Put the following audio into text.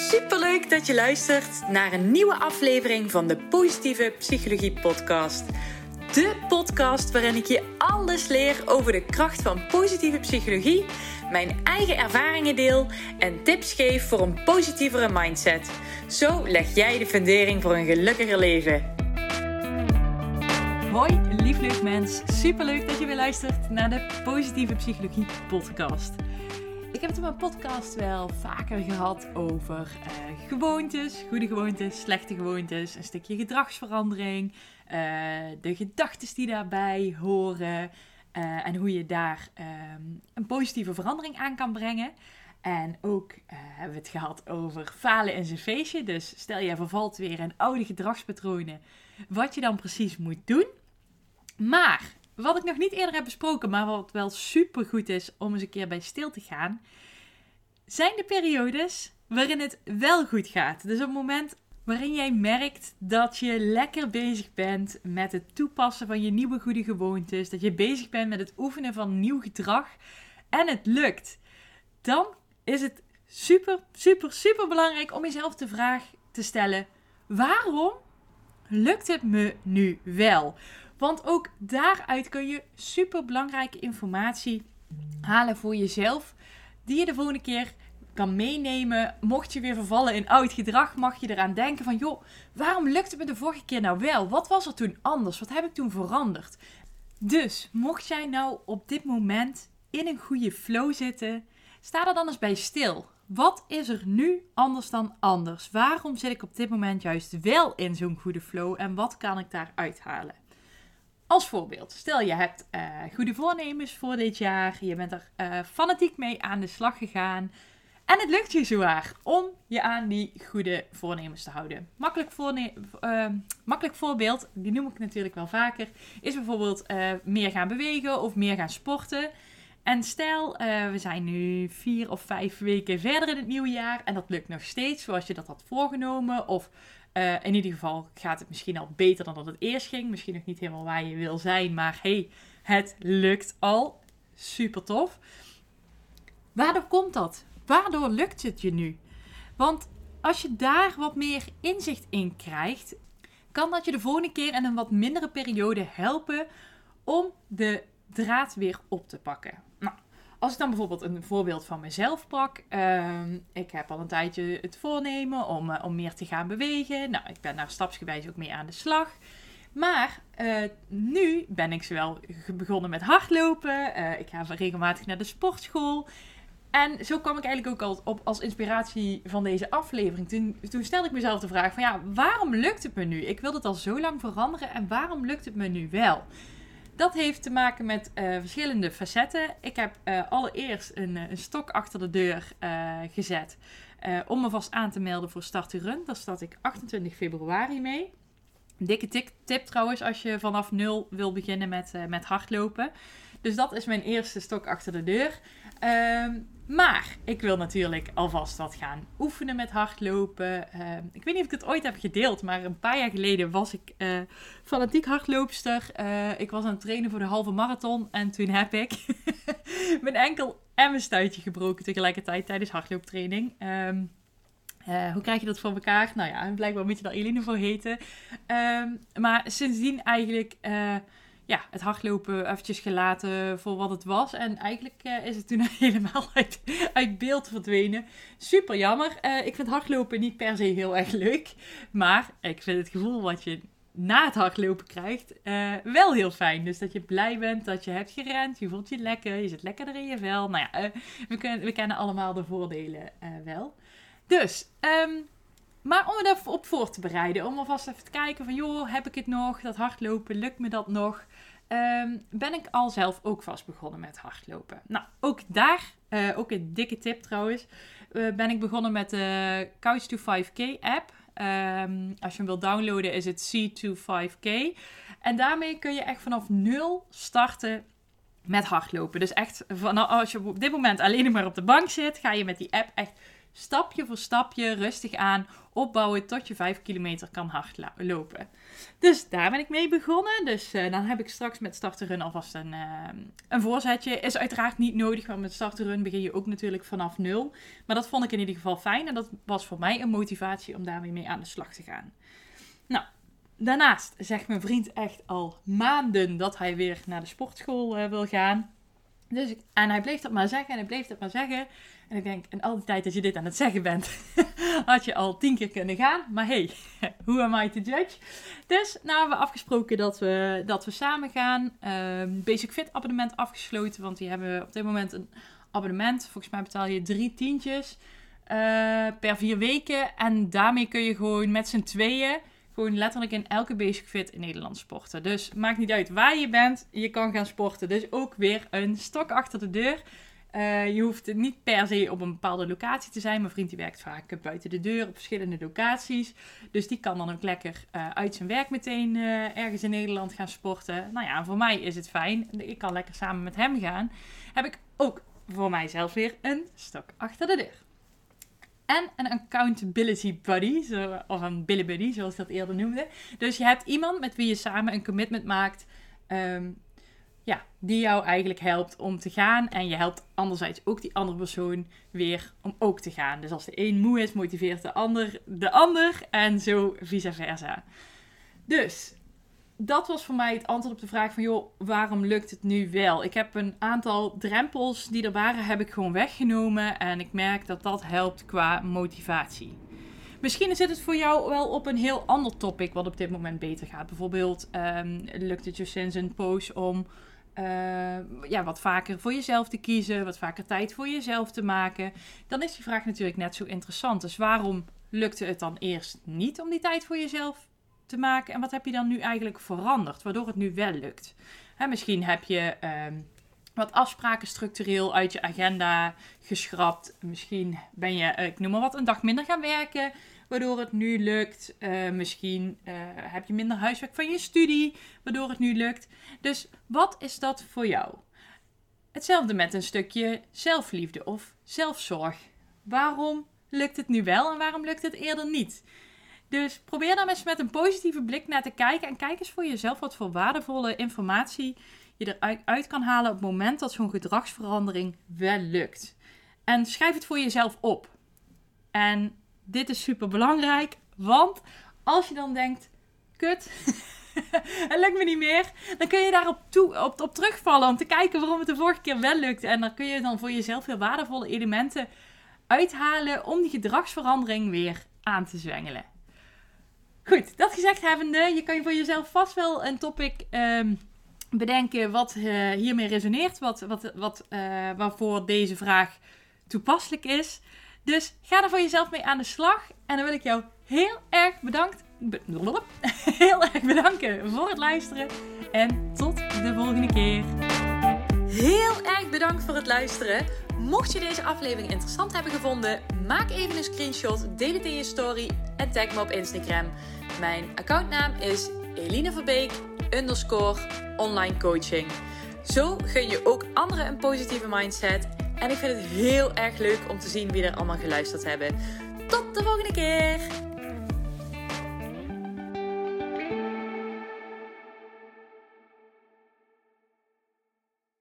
Superleuk dat je luistert naar een nieuwe aflevering van de Positieve Psychologie Podcast. De podcast waarin ik je alles leer over de kracht van positieve psychologie, mijn eigen ervaringen deel en tips geef voor een positievere mindset. Zo leg jij de fundering voor een gelukkiger leven. Hoi, lief leuk mens. Superleuk dat je weer luistert naar de Positieve Psychologie Podcast. Ik heb het in mijn podcast wel vaker gehad over gewoontes, goede gewoontes, slechte gewoontes, een stukje gedragsverandering, de gedachten die daarbij horen en hoe je daar een positieve verandering aan kan brengen. En ook hebben we het gehad over falen in zijn feestje. Dus stel je vervalt weer in oude gedragspatronen, wat je dan precies moet doen. Maar wat ik nog niet eerder heb besproken, maar wat wel super goed is om eens een keer bij stil te gaan, zijn de periodes waarin het wel goed gaat. Dus op het moment waarin jij merkt dat je lekker bezig bent met het toepassen van je nieuwe goede gewoontes, dat je bezig bent met het oefenen van nieuw gedrag en het lukt, dan is het super belangrijk om jezelf de vraag te stellen: waarom lukt het me nu wel? Want ook daaruit kun je super belangrijke informatie halen voor jezelf, die je de volgende keer kan meenemen. Mocht je weer vervallen in oud gedrag, mag je eraan denken van, joh, waarom lukte het me de vorige keer nou wel? Wat was er toen anders? Wat heb ik toen veranderd? Dus, mocht jij nou op dit moment in een goede flow zitten, sta er dan eens bij stil. Wat is er nu anders dan anders? Waarom zit ik op dit moment juist wel in zo'n goede flow en wat kan ik daaruit halen? Als voorbeeld, stel je hebt goede voornemens voor dit jaar, je bent er fanatiek mee aan de slag gegaan en het lukt je zowaar om je aan die goede voornemens te houden. Makkelijk voorbeeld, die noem ik natuurlijk wel vaker, is bijvoorbeeld meer gaan bewegen of meer gaan sporten. En stel, we zijn nu 4 of 5 weken verder in het nieuwe jaar en dat lukt nog steeds zoals je dat had voorgenomen. Of in ieder geval gaat het misschien al beter dan dat het eerst ging. Misschien nog niet helemaal waar je wil zijn, maar hey, het lukt al. Super tof. Waardoor komt dat? Waardoor lukt het je nu? Want als je daar wat meer inzicht in krijgt, kan dat je de volgende keer in een wat mindere periode helpen om de draad weer op te pakken. Nou, als ik dan bijvoorbeeld een voorbeeld van mezelf pak. Ik heb al een tijdje het voornemen om meer te gaan bewegen. Nou, ik ben daar stapsgewijs ook mee aan de slag. Maar nu ben ik zowel begonnen met hardlopen. Ik ga regelmatig naar de sportschool. En zo kwam ik eigenlijk ook al op als inspiratie van deze aflevering. Toen stelde ik mezelf de vraag van ja, waarom lukt het me nu? Ik wil het al zo lang veranderen en waarom lukt het me nu wel? Dat heeft te maken met verschillende facetten. Ik heb allereerst een stok achter de deur gezet om me vast aan te melden voor Start to Run. Daar start ik 28 februari mee. Een dikke tip trouwens als je vanaf 0 wil beginnen met hardlopen. Dus dat is mijn eerste stok achter de deur. Maar ik wil natuurlijk alvast wat gaan oefenen met hardlopen. Ik weet niet of ik het ooit heb gedeeld, maar een paar jaar geleden was ik fanatiek hardloopster. Ik was aan het trainen voor de halve marathon en toen heb ik mijn enkel en mijn stuitje gebroken tegelijkertijd tijdens hardlooptraining. Hoe krijg je dat voor elkaar? Nou ja, blijkbaar moet je daar Eline voor heten. Maar sindsdien eigenlijk het hardlopen eventjes gelaten voor wat het was. En eigenlijk is het toen helemaal uit beeld verdwenen. Super jammer. Ik vind hardlopen niet per se heel erg leuk. Maar ik vind het gevoel wat je na het hardlopen krijgt wel heel fijn. Dus dat je blij bent dat je hebt gerend. Je voelt je lekker. Je zit lekkerder in je vel. Nou ja, we kennen allemaal de voordelen wel. Dus, maar om me daarop voor te bereiden, om alvast even te kijken van, joh, heb ik het nog? Dat hardlopen, lukt me dat nog? Ben ik al zelf ook vast begonnen met hardlopen. Nou, ook daar, ook een dikke tip trouwens, ben ik begonnen met de Couch to 5K app. Als je hem wilt downloaden is het C25K. En daarmee kun je echt vanaf 0 starten met hardlopen. Dus echt, als je op dit moment alleen maar op de bank zit, ga je met die app echt stapje voor stapje rustig aan opbouwen tot je 5 kilometer kan hardlopen. Dus daar ben ik mee begonnen. Dus dan heb ik straks met starterun alvast een voorzetje. Is uiteraard niet nodig, want met starterun begin je ook natuurlijk vanaf 0. Maar dat vond ik in ieder geval fijn en dat was voor mij een motivatie om daarmee mee aan de slag te gaan. Nou, daarnaast zegt mijn vriend echt al maanden dat hij weer naar de sportschool wil gaan. En hij bleef dat maar zeggen en ik denk, in al die tijd dat je dit aan het zeggen bent, had je al 10 keer kunnen gaan. Maar hey, who am I to judge? Dus nou hebben we afgesproken dat we samen gaan. Basic Fit abonnement afgesloten, want die hebben op dit moment een abonnement. Volgens mij betaal je 3 tientjes per 4 weken. En daarmee kun je gewoon met z'n tweeën gewoon letterlijk in elke Basic Fit in Nederland sporten. Dus maakt niet uit waar je bent, je kan gaan sporten. Dus ook weer een stok achter de deur. Je hoeft niet per se op een bepaalde locatie te zijn. Mijn vriend die werkt vaak buiten de deur op verschillende locaties. Dus die kan dan ook lekker uit zijn werk meteen ergens in Nederland gaan sporten. Nou ja, voor mij is het fijn. Ik kan lekker samen met hem gaan. Heb ik ook voor mijzelf weer een stok achter de deur. En een accountability buddy, of een billy buddy, zoals ik dat eerder noemde. Dus je hebt iemand met wie je samen een commitment maakt, die jou eigenlijk helpt om te gaan. En je helpt anderzijds ook die andere persoon weer om ook te gaan. Dus als de een moe is, motiveert de ander en zo vice versa. Dus dat was voor mij het antwoord op de vraag van, joh, waarom lukt het nu wel? Ik heb een aantal drempels die er waren, heb ik gewoon weggenomen. En ik merk dat dat helpt qua motivatie. Misschien zit het voor jou wel op een heel ander topic wat op dit moment beter gaat. Bijvoorbeeld, lukt het je sinds een poos om wat vaker voor jezelf te kiezen, wat vaker tijd voor jezelf te maken. Dan is die vraag natuurlijk net zo interessant. Dus waarom lukte het dan eerst niet om die tijd voor jezelf te maken? En wat heb je dan nu eigenlijk veranderd, waardoor het nu wel lukt? Misschien heb je wat afspraken structureel uit je agenda geschrapt. Misschien ben je, ik noem maar wat, een dag minder gaan werken, waardoor het nu lukt. Misschien heb je minder huiswerk van je studie, waardoor het nu lukt. Dus wat is dat voor jou? Hetzelfde met een stukje zelfliefde of zelfzorg. Waarom lukt het nu wel en waarom lukt het eerder niet? Dus probeer daar eens met een positieve blik naar te kijken. En kijk eens voor jezelf wat voor waardevolle informatie je eruit kan halen op het moment dat zo'n gedragsverandering wel lukt. En schrijf het voor jezelf op. En dit is super belangrijk, want als je dan denkt, kut, het lukt me niet meer, dan kun je daarop op terugvallen om te kijken waarom het de vorige keer wel lukte. En dan kun je dan voor jezelf heel waardevolle elementen uithalen om die gedragsverandering weer aan te zwengelen. Goed, dat gezegd hebbende, je kan voor jezelf vast wel een topic bedenken wat hiermee resoneert, waarvoor deze vraag toepasselijk is. Dus ga er voor jezelf mee aan de slag. En dan wil ik jou heel erg bedanken voor het luisteren. En tot de volgende keer. Heel erg bedankt voor het luisteren. Mocht je deze aflevering interessant hebben gevonden, maak even een screenshot, deel het in je story en tag me op Instagram. Mijn accountnaam is _Elineverbeek_online coaching. Zo gun je ook anderen een positieve mindset. En ik vind het heel erg leuk om te zien wie er allemaal geluisterd hebben. Tot de volgende keer!